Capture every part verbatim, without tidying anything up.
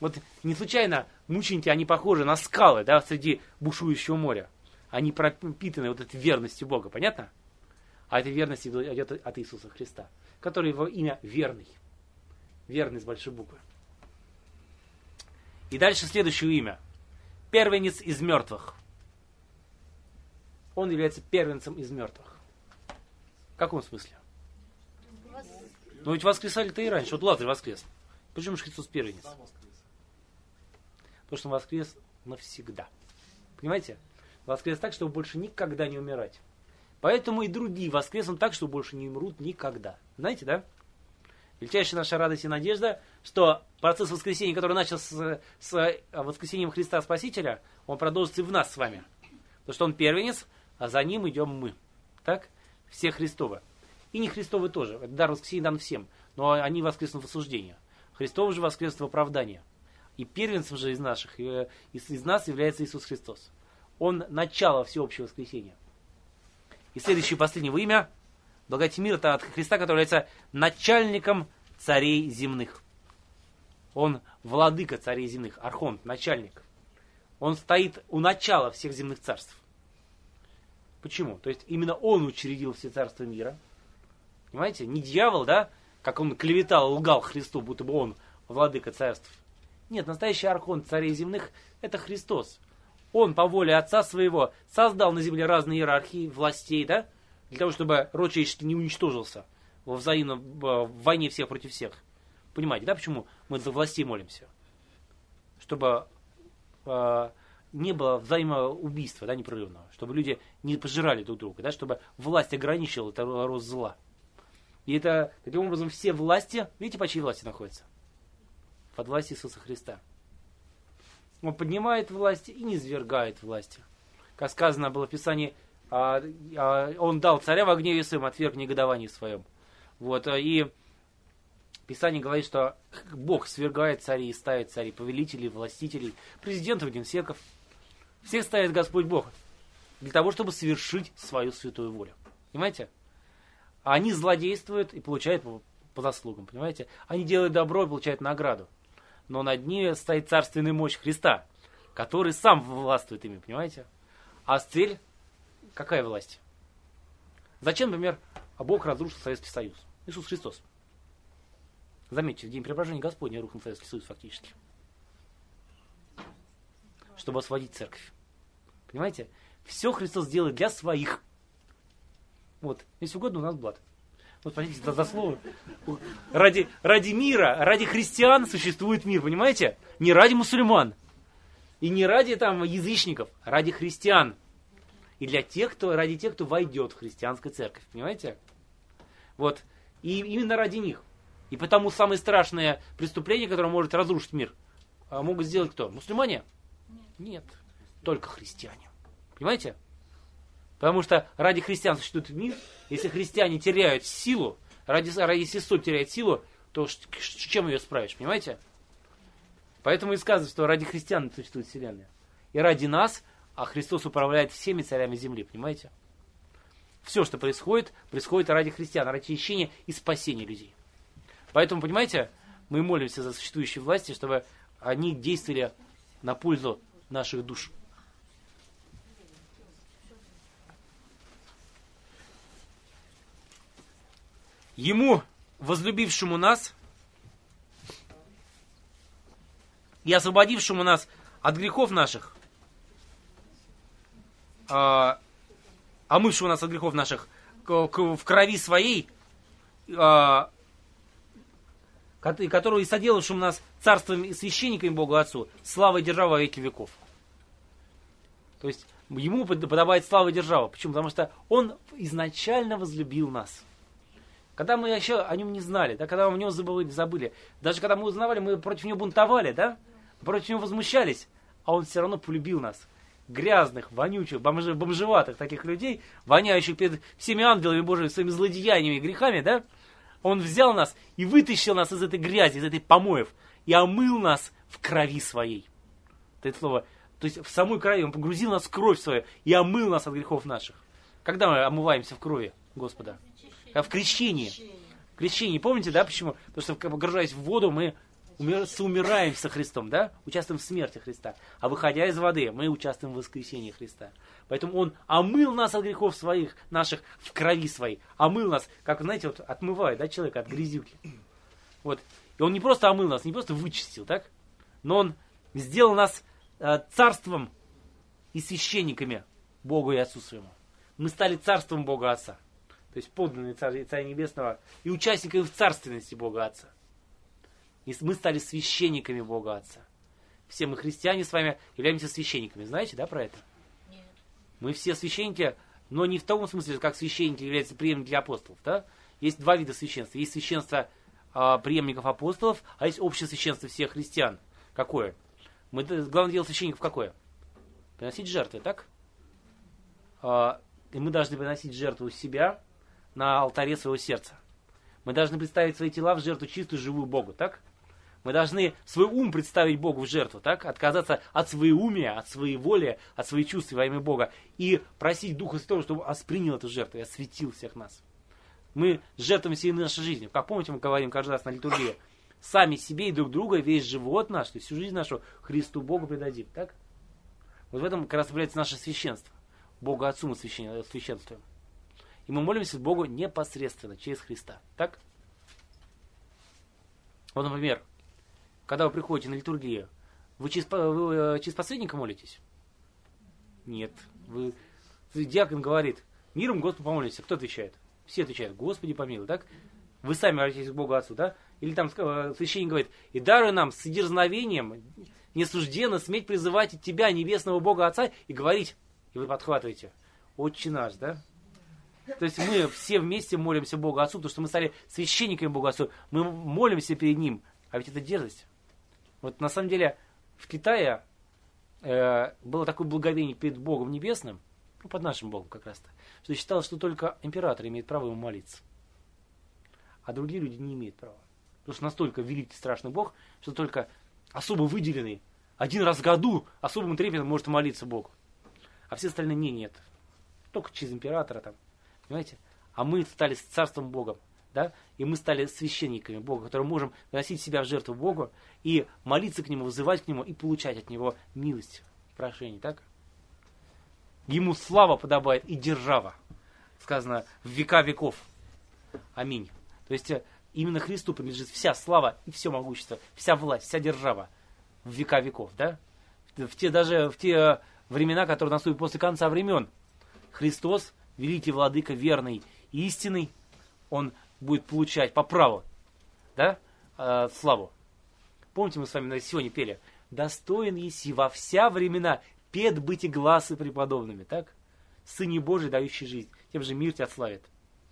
Вот не случайно мученики, они похожи на скалы, да, среди бушующего моря. Они пропитаны вот этой верностью Бога, понятно? А эта верность идет от Иисуса Христа, который его имя верный. Верный с большой буквы. И дальше следующее имя. Первенец из мертвых. Он является первенцем из мертвых. В каком смысле? Ну ведь воскресали-то и раньше. Вот Лазарь воскрес. Почему же Христос первенец? Потому что он воскрес навсегда. Понимаете? Воскрес так, чтобы больше никогда не умирать. Поэтому и другие воскреснут так, что больше не умрут никогда. Знаете, да? Величайшая наша радость и надежда, что процесс воскресения, который начался с, с воскресением Христа Спасителя, он продолжится и в нас с вами. Потому что он первенец, а за ним идем мы. Так? Все Христовы. И не Христовы тоже. Это дар воскресения дан всем. Но они воскреснут в осуждение. Христовы же воскреснут в оправдание. И первенцем же из наших, из, из нас является Иисус Христос. Он начало всеобщего воскресения. И следующее, последнее имя, благодать и мир, это от Христа, который является начальником царей земных. Он владыка царей земных, архонт, начальник. Он стоит у начала всех земных царств. Почему? То есть именно он учредил все царства мира. Понимаете? Не дьявол, да? Как он клеветал, лгал Христу, будто бы он владыка царств. Нет, настоящий архонт царей земных это Христос. Он по воле Отца Своего создал на земле разные иерархии властей, да? Для того, чтобы род человеческий не уничтожился во взаимном в войне всех против всех. Понимаете, да, почему мы за властей молимся? Чтобы э, не было взаимоубийства, да, непрерывного. Чтобы люди не пожирали друг друга, да, чтобы власть ограничила этот рост зла. И это, таким образом, все власти, видите, по чьей власти находятся? Под властью Иисуса Христа. Он поднимает власти и низвергает власти. Как сказано было в Писании, а, а, он дал царя в гневе своем, отверг в негодовании своем. Вот, и Писание говорит, что Бог свергает царей и ставит царей, повелителей, властителей, президентов, генсеков. Всех ставит Господь Бог для того, чтобы совершить свою святую волю. Понимаете? А они злодействуют и получают по, по заслугам. Понимаете? Они делают добро и получают награду. Но над ними стоит царственная мощь Христа, который сам властвует ими. Понимаете? А цель какая власть? Зачем, например, Бог разрушил Советский Союз? Иисус Христос. Заметьте, в день преображения Господня рухнул Советский Союз фактически. Чтобы освободить церковь. Понимаете? Все Христос делает для своих. Вот. Если угодно, у нас блат. Вот, смотрите, за, за слово. Ради, ради мира, ради христиан существует мир, понимаете? Не ради мусульман. И не ради там язычников, а ради христиан. И для тех, кто, ради тех, кто войдет в христианскую церковь. Понимаете? Вот. И именно ради них. И потому самые страшные преступления, которые может разрушить мир, могут сделать кто? Мусульмане? Нет. Только христиане. Понимаете? Потому что ради христиан существует мир. Если христиане теряют силу, ради, если соль теряет силу, то чем ее справишь? Понимаете? Поэтому и сказано, что ради христиан существует вселенная. И ради нас, а Христос управляет всеми царями земли. Понимаете? Все, что происходит, происходит ради христиан, ради очищения и спасения людей. Поэтому, понимаете, мы молимся за существующие власти, чтобы они действовали на пользу наших душ. Ему, возлюбившему нас и освободившему нас от грехов наших, а, омывшему нас от грехов наших в крови своей, а, которого и соделавшим нас царством и священниками Богу Отцу, слава и держава во веки веков. То есть ему подобает слава и держава. Почему? Потому что он изначально возлюбил нас. Когда мы еще о нем не знали, да, когда мы о нем забыли, забыли, даже когда мы узнавали, мы против него бунтовали, да, против него возмущались, а он все равно полюбил нас. Грязных, вонючих, бомж, бомжеватых таких людей, воняющих перед всеми ангелами Божьими своими злодеяниями и грехами, да, он взял нас и вытащил нас из этой грязи, из этой помоев, и омыл нас в крови своей. Это слово, то есть в самой крови, он погрузил нас в кровь свою и омыл нас от грехов наших. Когда мы омываемся в крови Господа? В крещении. В крещении. Помните, да, почему? Потому что, погружаясь в воду, мы умер, соумираем со Христом, да? Участвуем в смерти Христа. А выходя из воды, мы участвуем в воскресении Христа. Поэтому Он омыл нас от грехов своих, наших, в крови своей. Омыл нас, как, знаете, вот отмывает, да, человека от грязюки. Вот. И Он не просто омыл нас, не просто вычистил, так? Но Он сделал нас э, царством и священниками Богу и Отцу Своему. Мы стали царством Бога Отца. То есть подданные Царя, Царя Небесного и участниками в царственности Бога Отца. И мы стали священниками Бога Отца. Все мы христиане с вами являемся священниками. Знаете, да, про это? Нет. Мы все священники, но не в том смысле, как священники являются преемниками апостолов. Да? Есть два вида священства. Есть священство э, преемников апостолов, а есть общее священство всех христиан. Какое? Мы, главное дело священников какое? Приносить жертвы, так? Э, и мы должны приносить жертву себя на алтаре своего сердца. Мы должны представить свои тела в жертву чистую, живую Богу, так? Мы должны свой ум представить Богу в жертву, так? Отказаться от своеумия, от своей воли, от своих чувств во имя Бога. И просить Духа Святого, чтобы освятил эту жертву и осветил всех нас. Мы жертвуем всей нашей жизни. Как помните, мы говорим каждый раз на литургии. Сами себе и друг друга весь живот наш, то есть всю жизнь нашу Христу Богу предадим, так? Вот в этом как раз является наше священство. Богу Отцу мы священствуем. И мы молимся Богу непосредственно, через Христа. Так? Вот, например, когда вы приходите на литургию, вы через, вы через посредника молитесь? Нет. Вы, диакон говорит, миром Господу помолитесь. Кто отвечает? Все отвечают, Господи помилуй, так? Вы сами обратитесь к Богу Отцу, да? Или там священник говорит, и даруй нам с дерзновением, несужденно сметь призывать от Тебя, небесного Бога Отца, и говорить. И вы подхватываете, Отче наш, да? То есть мы все вместе молимся Богу Отцу, потому что мы стали священниками Бога Отцу. Мы молимся перед Ним. А ведь это дерзость. Вот на самом деле в Китае э, было такое благовение перед Богом Небесным, ну, под нашим Богом как раз-то, что считалось, что только император имеет право ему молиться. А другие люди не имеют права. Потому что настолько великий страшный Бог, что только особо выделенный один раз в году особым трепетом может молиться Богу. А все остальные не, нет. Только через императора там. Понимаете? А мы стали царством Богом, да? И мы стали священниками Бога, которые можем приносить себя в жертву Богу и молиться к Нему, вызывать к Нему и получать от Него милость, прошение, так? Ему слава подобает и держава, сказано, в века веков. Аминь. То есть именно Христу принадлежит вся слава и все могущество, вся власть, вся держава в века веков, да? В те, даже в те времена, которые наступят после конца времен, Христос, великий владыка, верный и истинный, Он будет получать по праву, да, э, славу. Помните, мы с вами сегодня пели, достоин еси во вся времена пет быть и гласы преподобными, так? Сыне Божий, дающий жизнь, тем же мир тебя славит.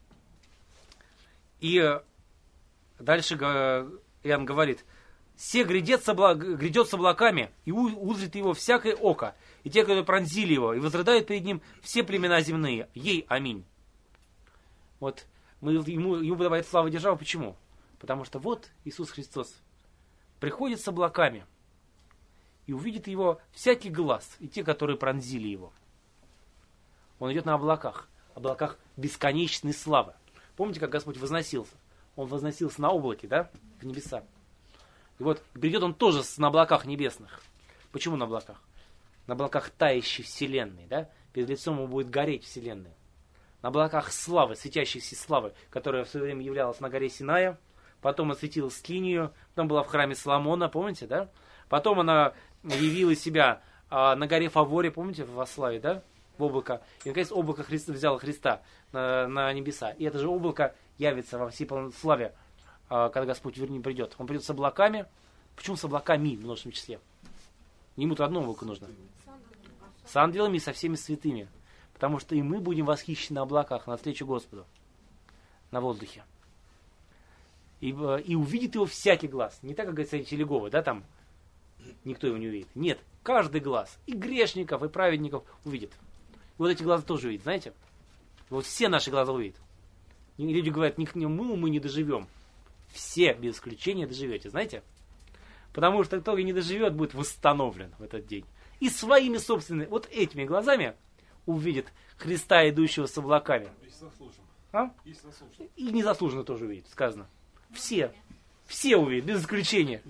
И дальше Иоанн говорит, «Се грядет с, обла... грядет с облаками, и узрит его всякое око, и те, которые пронзили его, и возрыдают перед ним все племена земные. Ей аминь». Вот мы, ему, ему подобает слава и держава. Почему? Потому что вот Иисус Христос приходит с облаками, и увидит его всякий глаз, и те, которые пронзили его. Он идет на облаках, облаках бесконечной славы. Помните, как Господь возносился? Он возносился на облаке, да, в небеса. И вот придет он тоже на облаках небесных. Почему на облаках? На облаках тающей вселенной, да? Перед лицом ему будет гореть вселенная. На облаках славы, светящейся славы, которая в свое время являлась на горе Синая. Потом осветилась Скинию, потом была в храме Соломона, помните, да? Потом она явила себя а, на горе Фаворе, помните, во славе, да? В облако. И, наконец, облако Христа, взяло Христа на, на небеса. И это же облако явится во всей полной славе, а, когда Господь вернее придет. Он придет с облаками. Почему с облаками в множественном числе? Ему-то одно облако нужно. С ангелами и со всеми святыми. Потому что и мы будем восхищены на облаках, навстречу Господу. На воздухе. И, и увидит его всякий глаз. Не так, как говорится, Телегова, да, там никто его не увидит. Нет, каждый глаз. И грешников, и праведников увидит. И вот эти глаза тоже увидит, знаете? Вот все наши глаза увидят. И люди говорят, не мы, мы не доживем. Все, без исключения, доживете, знаете? Потому что кто не доживет, будет восстановлен в этот день. И своими собственными, вот этими глазами увидит Христа, идущего с облаками. Если заслуженно. А? Если заслуженно. И незаслуженно тоже увидит, сказано. Все. Все увидят, без исключения.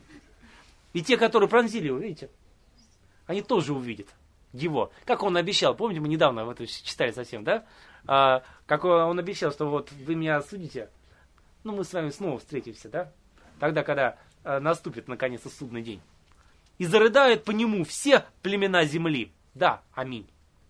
И те, которые пронзили его, видите, они тоже увидят его. Как он обещал, помните, мы недавно вот это читали совсем, да? А, как он обещал, что вот вы меня осудите, ну мы с вами снова встретимся, да? Тогда, когда а, наступит наконец-то судный день. И зарыдают по нему все племена земли. Да, аминь.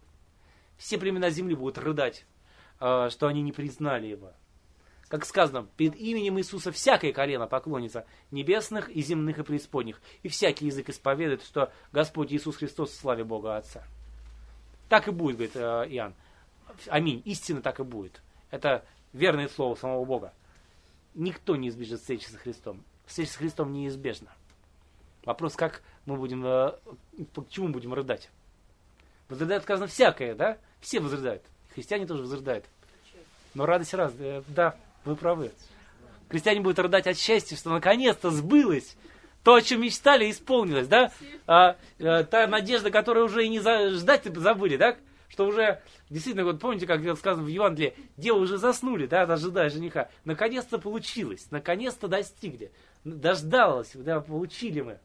Все племена земли будут рыдать, а, что они не признали его. Как сказано, перед именем Иисуса всякое колено поклонится, небесных и земных и преисподних, и всякий язык исповедует, что Господь Иисус Христос в славе Бога Отца. Так и будет, говорит Иоанн. Аминь. Истинно так и будет. Это верное слово самого Бога. Никто не избежит встречи со Христом. Встреча с Христом неизбежна. Вопрос, как мы будем, по чему будем рыдать? Возрыдает, сказано, всякое, да? Все возрыдают. Христиане тоже возрыдают. Но радость раз, да, вы правы. Христиане будут рыдать от счастья, что наконец-то сбылось то, о чем мечтали, исполнилось, да? А, а, та надежда, которую уже и не за, ждать забыли, да? Что уже, действительно, вот помните, как сказано в Евангелии, девы уже заснули, да, ожидая жениха. Наконец-то получилось, наконец-то достигли, дождалось, да, получили мы.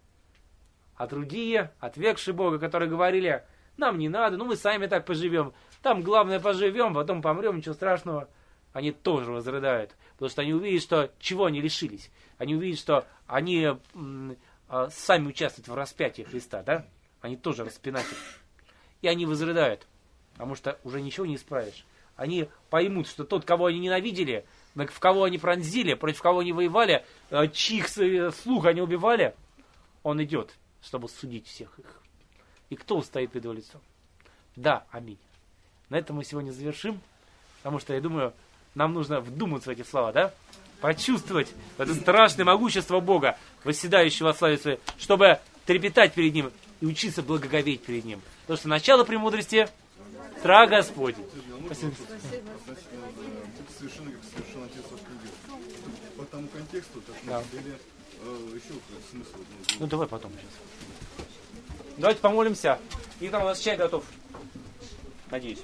А другие, отвергшие Бога, которые говорили, нам не надо, ну мы сами так поживем, там главное поживем, потом помрем, ничего страшного. Они тоже возрыдают, потому что они увидят, что чего они лишились. Они увидят, что они м, а, сами участвуют в распятии Христа, да? Они тоже распинатели. И они возрыдают, потому что уже ничего не исправишь. Они поймут, что тот, кого они ненавидели, в кого они пронзили, против кого они воевали, чьих слух они убивали, он идет, чтобы судить всех их. И кто устоит перед его лицом? Да, аминь. На этом мы сегодня завершим, потому что, я думаю, нам нужно вдуматься в эти слова, да? Почувствовать это страшное могущество Бога, восседающего во славе своей, чтобы трепетать перед Ним и учиться благоговеть перед Ним. Потому что начало премудрости – страх Господень. Спасибо. Совершенно как совершенно отец по тому контексту, так что да. или э, еще смысл. Ну давай потом сейчас. Давайте помолимся. И там у нас чай готов. Надеюсь.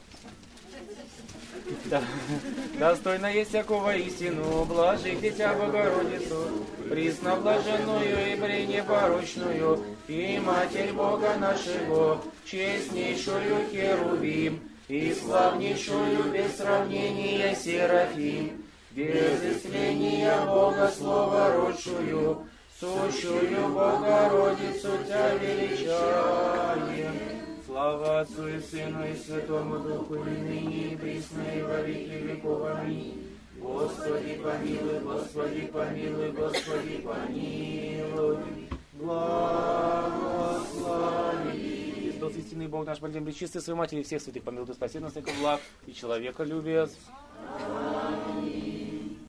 Да. Достойно есть всякого истину, блажи Дитя Богородицу, пресноблаженную и пренепорочную, и Матерь Бога нашего, честнейшую Херувим, и славнейшую без сравнения Серафим, без исцеления Бога Словородшую, сущую Богородицу Тя величаем. Слава Отцу и Сыну и Святому Духу, и ныне, и присно, и во веки веков. Аминь. Господи помилуй, Господи помилуй, Господи помилуй. Благослови. Христос, истинный Бог наш, молим пречистой своей Матери и всех святых, помилуй, спаси нас, всякого благ и человека любец. Аминь.